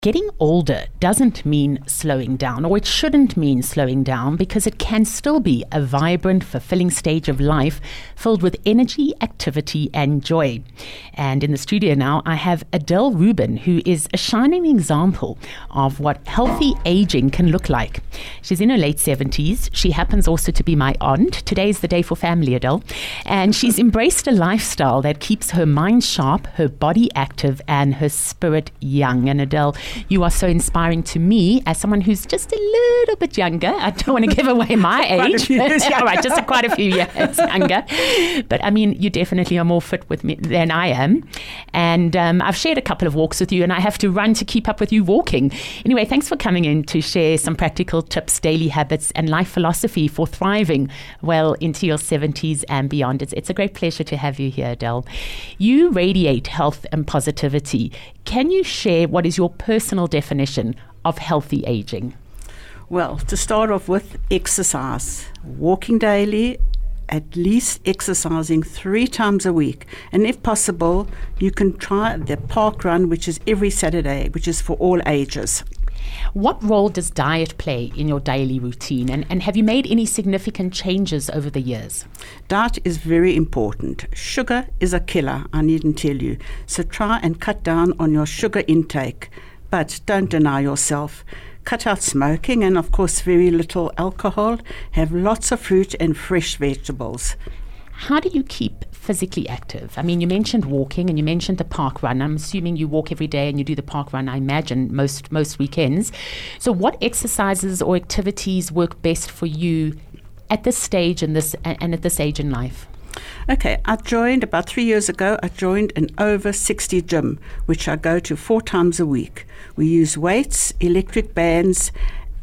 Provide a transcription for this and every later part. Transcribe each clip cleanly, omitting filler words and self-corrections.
Getting older doesn't mean slowing down, or it shouldn't mean slowing down, because it can still be a vibrant, fulfilling stage of life filled with energy, activity, and joy. And in the studio now, I have Adele Rubin, who is a shining example of what healthy aging can look like. She's in her late 70s. She happens also to be my aunt. Today is the day for family, Adele. And she's embraced a lifestyle that keeps her mind sharp, her body active, and her spirit young. And Adele, you are so inspiring to me as someone who's just a little bit younger. I don't want to give away my age. All right, just quite a few years younger. But I mean, you definitely are more fit with me than I am. And I've shared a couple of walks with you, and I have to run to keep up with you walking. Anyway, thanks for coming in to share some practical tips, daily habits, and life philosophy for thriving well into your 70s and beyond. It's a great pleasure to have you here, Adele. You radiate health and positivity. Can you share what is your personal definition of healthy aging? Well, to start off with, exercise. Walking daily, at least exercising 3 times a week. And if possible, you can try the park run, which is every Saturday, which is for all ages. What role does diet play in your daily routine? And have you made any significant changes over the years? Diet is very important. Sugar is a killer, I needn't tell you. So try and cut down on your sugar intake, but don't deny yourself. Cut out smoking and, of course, very little alcohol. Have lots of fruit and fresh vegetables. How do you keep physically active? I mean, you mentioned walking and you mentioned the park run. I'm assuming you walk every day and you do the park run, I imagine, most weekends. So what exercises or activities work best for you at this stage and at this age in life? Okay, about 3 years ago, I joined an over 60 gym, which I go to 4 times a week. We use weights, electric bands,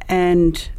and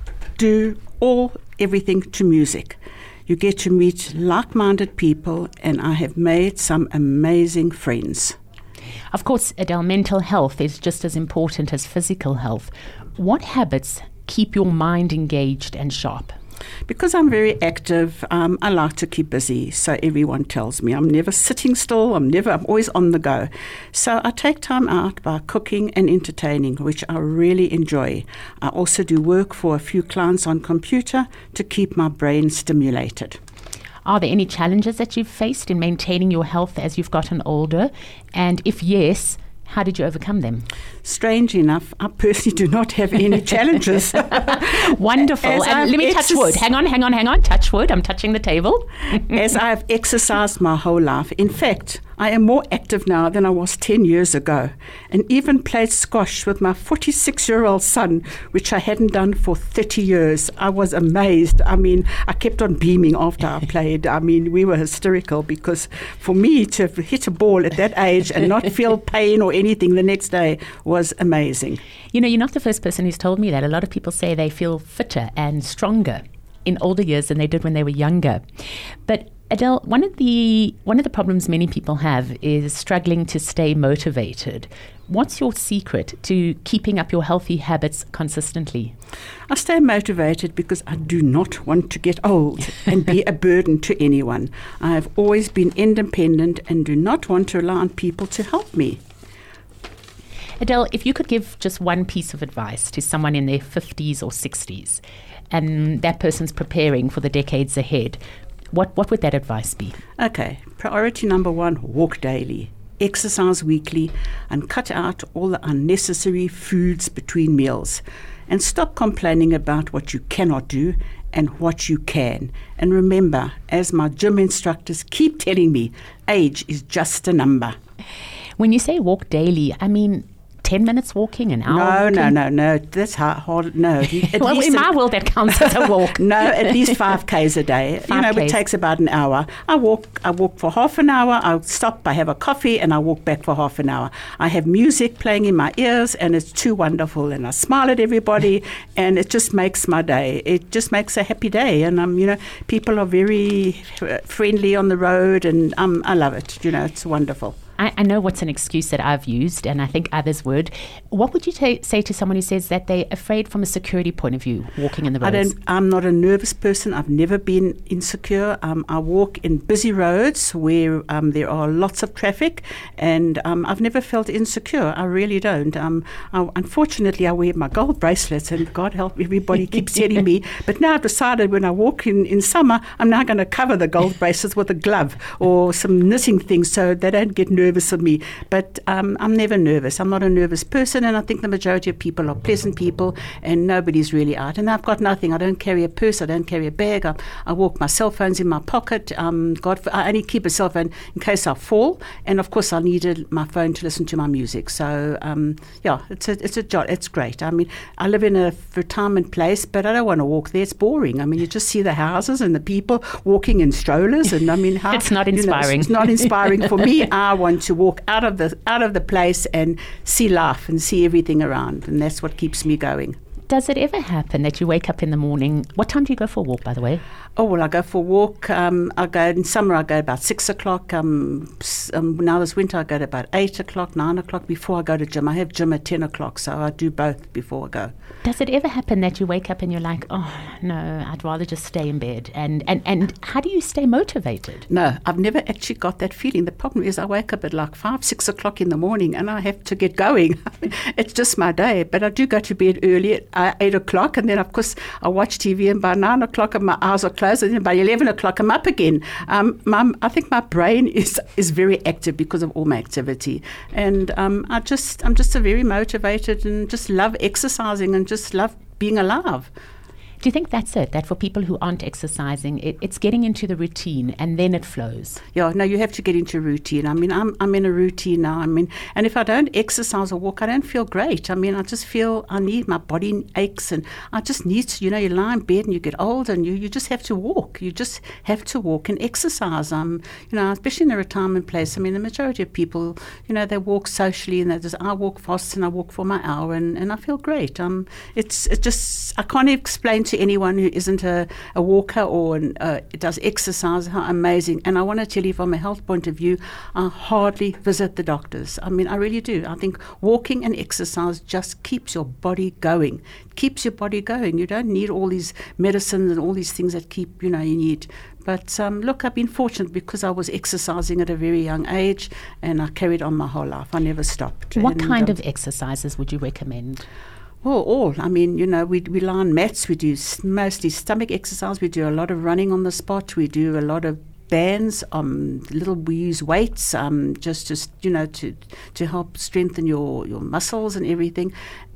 do everything to music. You get to meet like-minded people, and I have made some amazing friends. Of course, Adele, mental health is just as important as physical health. What habits keep your mind engaged and sharp? Because I'm very active, I like to keep busy, so everyone tells me. I'm never sitting still, I'm always on the go. So I take time out by cooking and entertaining, which I really enjoy. I also do work for a few clients on computer to keep my brain stimulated. Are there any challenges that you've faced in maintaining your health as you've gotten older? And if yes, how did you overcome them? Strange enough, I personally do not have any challenges. Wonderful. And let me touch wood. Hang on. Touch wood. I'm touching the table. As I have exercised my whole life. In fact, I am more active now than I was 10 years ago, and even played squash with my 46-year-old son, which I hadn't done for 30 years. I was amazed. I mean, I kept on beaming after I played. I mean, we were hysterical, because for me to hit a ball at that age and not feel pain or anything the next day was amazing. You know, you're not the first person who's told me that. A lot of people say they feel fitter and stronger in older years than they did when they were younger. But Adele, one of the problems many people have is struggling to stay motivated. What's your secret to keeping up your healthy habits consistently? I stay motivated because I do not want to get old and be a burden to anyone. I have always been independent and do not want to rely on people to help me. Adele, if you could give just one piece of advice to someone in their 50s or 60s, and that person's preparing for the decades ahead, what would that advice be? Okay, priority number 1, walk daily, exercise weekly, and cut out all the unnecessary foods between meals. And stop complaining about what you cannot do and what you can. And remember, as my gym instructors keep telling me, age is just a number. When you say walk daily, I mean 10 minutes walking, an hour walking? No. That's hard. No. Well, in my world, that counts as a walk. No, at least 5Ks a day. 5Ks. It takes about an hour. I walk for half an hour. I stop, I have a coffee, and I walk back for half an hour. I have music playing in my ears, and it's too wonderful. And I smile at everybody, and it just makes my day. It just makes a happy day. And, people are very friendly on the road, and I love it. It's wonderful. I know what's an excuse that I've used, and I think others would. What would you say to someone who says that they're afraid from a security point of view, walking in the roads? I'm not a nervous person. I've never been insecure. I walk in busy roads where there are lots of traffic, and I've never felt insecure. I really don't. Unfortunately, I wear my gold bracelets, and God help, everybody keeps telling me. But now I've decided when I walk in summer, I'm now going to cover the gold bracelets with a glove or some knitting things so they don't get nervous of me. But I'm never nervous. I'm not a nervous person, and I think the majority of people are pleasant people, and nobody's really out. And I've got nothing. I don't carry a purse. I don't carry a bag. I walk. My cell phone's in my pocket. I only keep a cell phone in case I fall, and of course I needed my phone to listen to my music. So it's a job. It's great. I mean, I live in a retirement place, but I don't want to walk there. It's boring. I mean, you just see the houses and the people walking in strollers, and I mean, it's not inspiring. It's not inspiring for me. I want to walk out of the place and see life and see everything around, and that's what keeps me going. Does it ever happen that you wake up in the morning? What time do you go for a walk, by the way? Oh, well, I go for a walk. In summer, I go about 6 o'clock. Now this winter, I go to about 8 o'clock, 9 o'clock before I go to gym. I have gym at 10 o'clock, so I do both before I go. Does it ever happen that you wake up and you're like, oh, no, I'd rather just stay in bed? And how do you stay motivated? No, I've never actually got that feeling. The problem is I wake up at like 5, 6 o'clock in the morning and I have to get going. It's just my day. But I do go to bed early at 8 o'clock, and then, of course, I watch TV, and by 9 o'clock my eyes are closed, and then by 11 o'clock I'm up again. I think my brain is very active because of all my activity. And I'm just a very motivated and just love exercising and just love being alive. Do you think that's it? That for people who aren't exercising, it's getting into the routine and then it flows? Yeah, no, you have to get into routine. I mean, I'm in a routine now. I mean, and if I don't exercise or walk, I don't feel great. I mean, I just feel my body aches, and I just need to, you lie in bed and you get old, and you just have to walk. You just have to walk and exercise. Especially in a retirement place. I mean, the majority of people, they walk socially, and I walk fast and I walk for my hour, and I feel great. It's just, I can't explain to anyone who isn't a walker or does exercise how amazing. And I want to tell you, from a health point of view, I hardly visit the doctors. I mean, I really do. I think walking and exercise just keeps your body going. Keeps your body going. You don't need all these medicines and all these things that keep, you need. But look, I've been fortunate because I was exercising at a very young age, and I carried on my whole life. I never stopped. What kind of exercises would you recommend? Well, all. I mean, we lie on mats. We do mostly stomach exercise. We do a lot of running on the spot. We do a lot of bands. We use weights. Just to help strengthen your muscles and everything,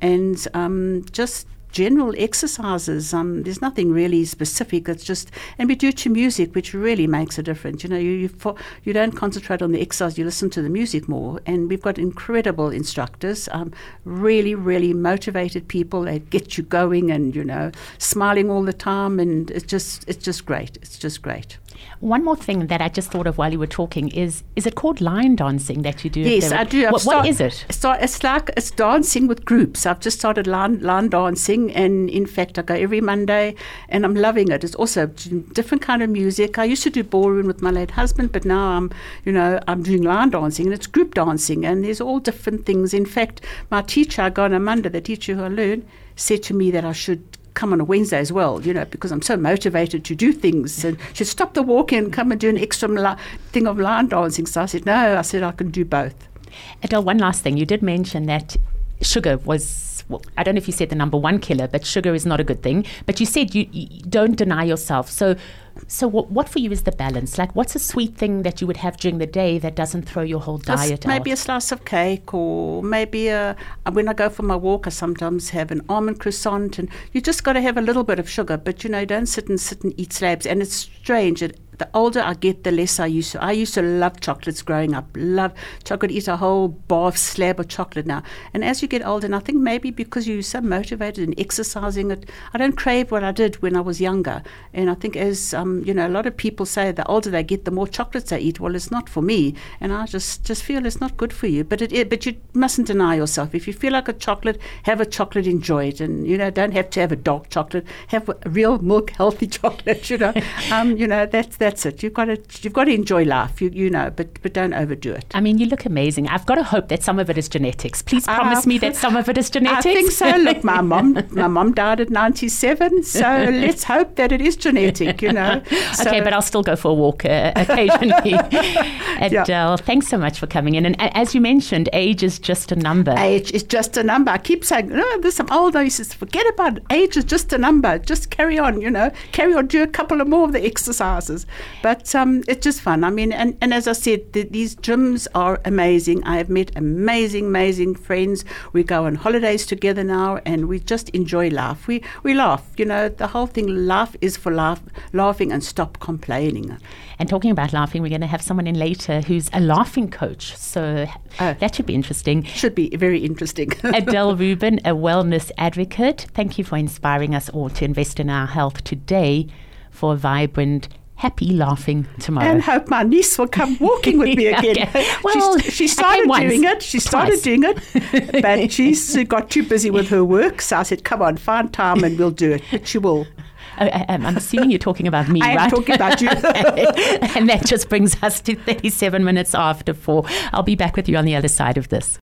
and just general exercises. There's nothing really specific. It's just, and we do it to music, which really makes a difference. You don't concentrate on the exercise, you listen to the music more. And we've got incredible instructors, really, really motivated people. They get you going, and smiling all the time, and it's just great. It's just great. One more thing that I just thought of while you were talking is it called line dancing that you do? Yes, I do. What is it? It's dancing with groups. I've just started line dancing, and in fact I go every Monday, and I'm loving it. It's also different kind of music. I used to do ballroom with my late husband, but now I'm doing line dancing, and it's group dancing, and there's all different things. In fact, my teacher I go on a Monday, the teacher who I learned, said to me that I should come on a Wednesday as well, because I'm so motivated to do things, and she'd stop the walking and come and do an extra thing of line dancing. So I said, no, I can do both. Adele, one last thing. You did mention that sugar was, I don't know if you said the number one killer, but sugar is not a good thing. But you said you don't deny yourself. So what for you is the balance? Like, what's a sweet thing that you would have during the day that doesn't throw your whole diet out? Maybe a slice of cake, or maybe when I go for my walk, I sometimes have an almond croissant. And you just got to have a little bit of sugar, but don't sit and eat slabs. And it's strange. The older I get, the less I used to. I used to love chocolates growing up. Love chocolate, eat a whole bar slab of chocolate now. And as you get older, and I think maybe because you're so motivated and exercising it, I don't crave what I did when I was younger. And I think as, a lot of people say the older they get, the more chocolates they eat. Well, it's not for me. And I just feel it's not good for you. But you mustn't deny yourself. If you feel like a chocolate, have a chocolate, enjoy it. And, don't have to have a dark chocolate. Have a real milk, healthy chocolate, That's that's it. You've got to enjoy life, you know, but don't overdo it. I mean, you look amazing. I've got to hope that some of it is genetics. Please promise me that some of it is genetics. I think so. Look, my mom died at 97, so let's hope that it is genetic, you know. So, okay, but I'll still go for a walk occasionally. Adele, thanks so much for coming in. And as you mentioned, age is just a number. Age is just a number. I keep saying, there's some old voices. Forget about it. Age is just a number. Just carry on, you know. Carry on, do a couple of more of the exercises. But it's just fun. I mean, and as I said, these gyms are amazing. I have met amazing friends. We go on holidays together now, and we just enjoy life. We laugh. You know, the whole thing, life is for laughing and stop complaining. And talking about laughing, we're going to have someone in later who's a laughing coach. So that should be interesting. Should be very interesting. Adele Rubin, a wellness advocate. Thank you for inspiring us all to invest in our health today for a vibrant, happy, laughing tomorrow. And hope my niece will come walking with me again. Okay. Well, she started doing it. But she's got too busy with her work. So I said, come on, find time and we'll do it. But she will. I'm assuming you're talking about me, right? I am talking about you. And that just brings us to 37 minutes after 4. I'll be back with you on the other side of this.